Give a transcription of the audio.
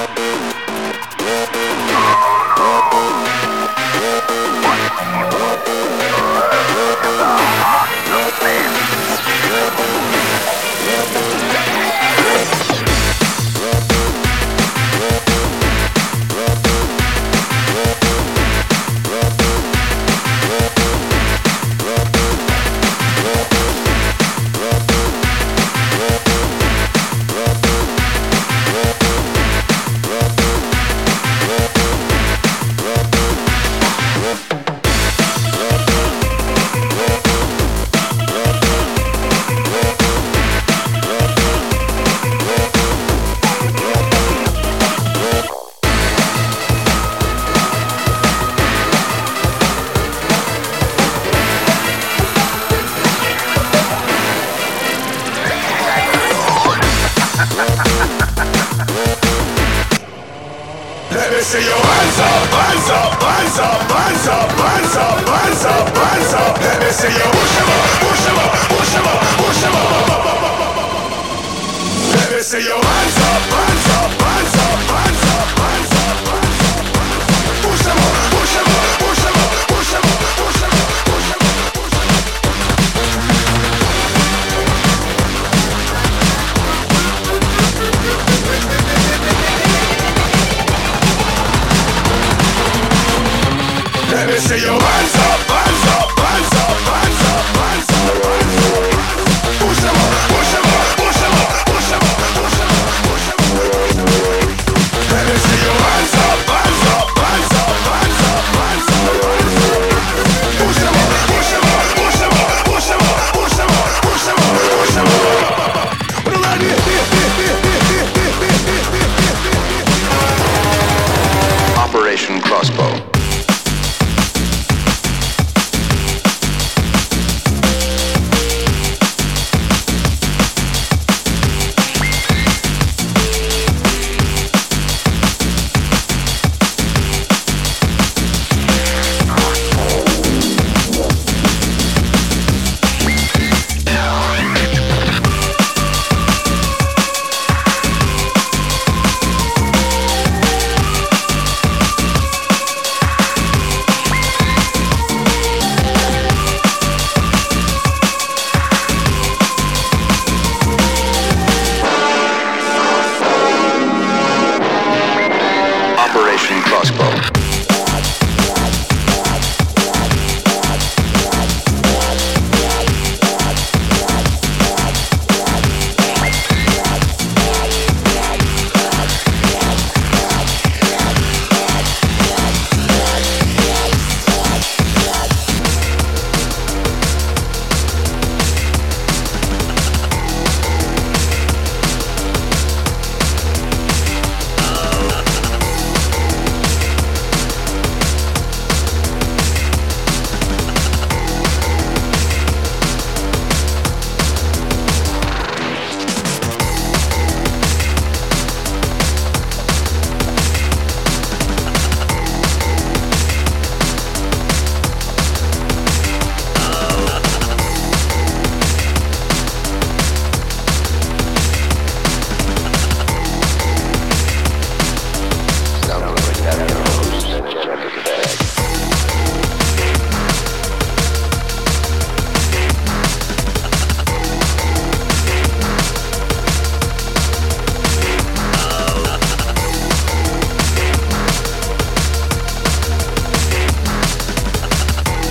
Let me see your hands up, hands up, hands up, hands up, hands up, hands up, hands up. Let me see you push 'em up, push 'em up, push 'em up, push 'em up. Let me see your hands up, hands up, hands up, hands up, hands up, hands up. Push 'em up, push 'em up, push 'em up, push 'em up, push 'em up, push 'em up, push 'em up. Let me see your hands up, hands up, hands up, hands up, hands up, hands up. Push 'em up, push 'em up, push 'em up, push 'em up, push 'em up, push 'em up. Let me see your hands up, hands up, hands up, hands up, hands up, hands up. Push 'em up, push 'em up, push 'em up, push 'em up, push 'em up, push 'em up, push 'em up. Operation Crossbow. Operation Crossbow.